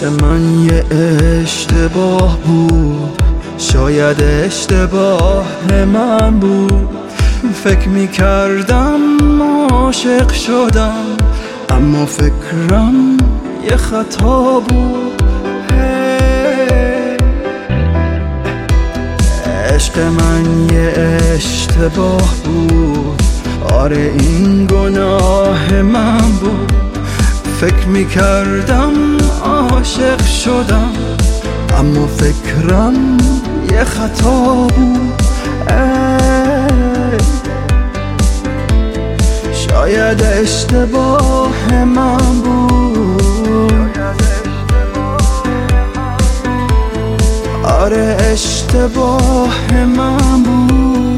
من یه اشتباه بود، شاید اشتباه من بود. فکر میکردم عاشق شدم، اما فکرم یه خطا بود. عشق من یه اشتباه بود، آره این گناه من بود. فکر میکردم عاشق شدم، اما فکرم یه خطا بود. شاید اشتباه من بود، آره اشتباه من بود.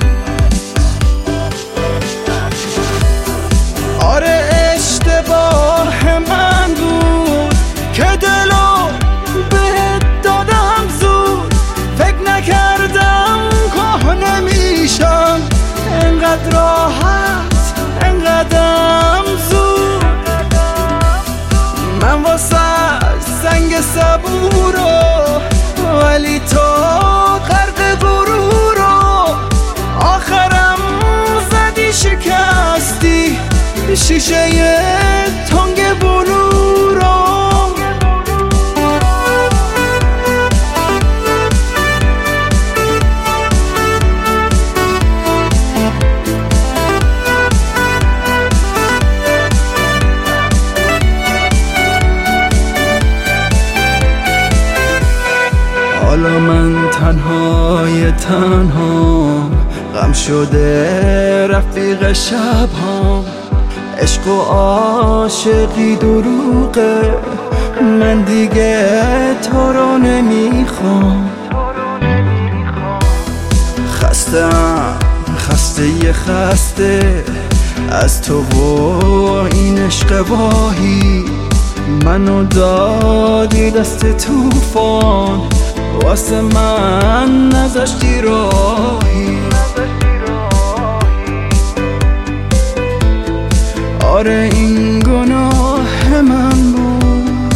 آره اشتباه من بود که دلو بهت دادم زود. فکر نکردم که نمیشم انقدر راحت، انقدرم زود. من واسه سنگ صبورو، ولی تو غرق غرورو. آخرم زدی شکستی شیشه تنگ بلورو. حالا من تنهای تنها، غم شده رفیق شب‌هام. عشق و عاشقی دروغه، من دیگه تو رو نمیخوام. خسته از تو و این عشق واهی. منو دادی دست طوفان، واسه من نذاشتی راهی. آره این گناه من بود،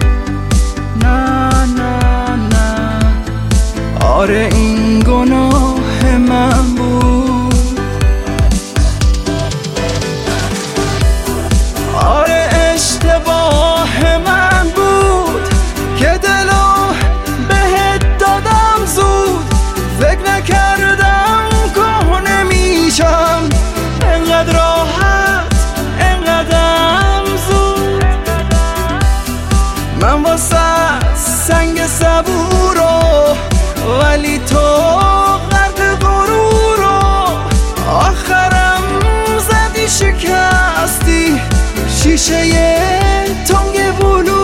نه نه نه. آره این گناه من بود. آره اشتباه من بود که دلو بهت دادم زود. فکر نکردم که نمیشم انقدر راحت، انقدرم زود. من واسه سنگ صبورو، ولی تو غرق غرورو. آخرم زدی شکستی شیشه تنگ بلورو.